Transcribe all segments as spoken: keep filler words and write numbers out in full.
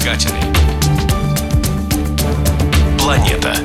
Искатели. Планета.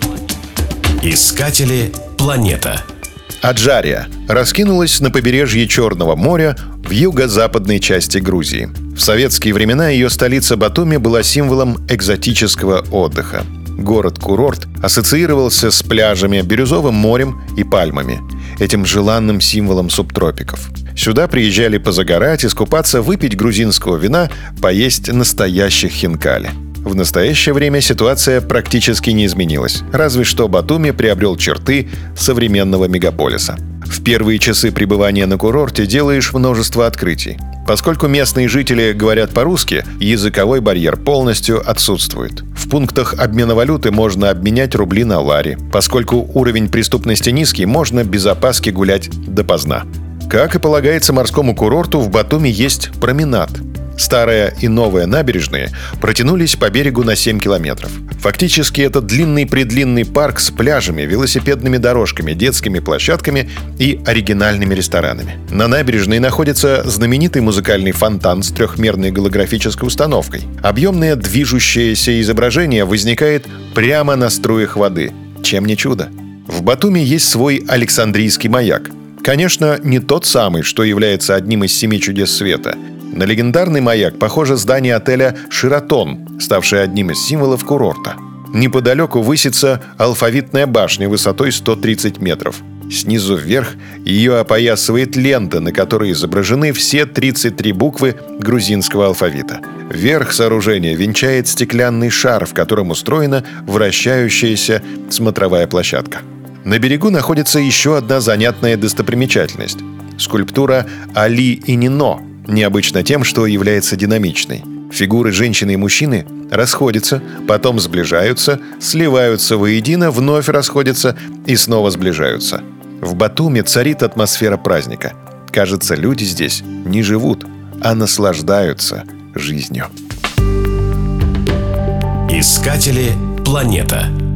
Искатели. Планета. Аджария раскинулась на побережье Черного моря в юго-западной части Грузии. В советские времена ее столица Батуми была символом экзотического отдыха. Город-курорт ассоциировался с пляжами, бирюзовым морем и пальмами, этим желанным символом субтропиков. Сюда приезжали позагорать, искупаться, выпить грузинского вина, поесть настоящих хинкали. В настоящее время ситуация практически не изменилась, разве что Батуми приобрел черты современного мегаполиса. В первые часы пребывания на курорте делаешь множество открытий. Поскольку местные жители говорят по-русски, языковой барьер полностью отсутствует. В пунктах обмена валюты можно обменять рубли на лари. Поскольку уровень преступности низкий, можно без опаски гулять допоздна. Как и полагается морскому курорту, в Батуми есть променад. Старая и новая набережные протянулись по берегу на семь километров. Фактически это длинный-предлинный парк с пляжами, велосипедными дорожками, детскими площадками и оригинальными ресторанами. На набережной находится знаменитый музыкальный фонтан с трехмерной голографической установкой. Объемное движущееся изображение возникает прямо на струях воды. Чем не чудо? В Батуми есть свой Александрийский маяк. Конечно, не тот самый, что является одним из семи чудес света. На легендарный маяк похоже здание отеля «Шератон», ставшее одним из символов курорта. Неподалеку высится алфавитная башня высотой сто тридцать метров. Снизу вверх ее опоясывает лента, на которой изображены все тридцать три буквы грузинского алфавита. Верх сооружения венчает стеклянный шар, в котором устроена вращающаяся смотровая площадка. На берегу находится еще одна занятная достопримечательность – скульптура Али и Нино, необычно тем, что является динамичной. Фигуры женщины и мужчины расходятся, потом сближаются, сливаются воедино, вновь расходятся и снова сближаются. В Батуми царит атмосфера праздника. Кажется, люди здесь не живут, а наслаждаются жизнью. Искатели. Планета.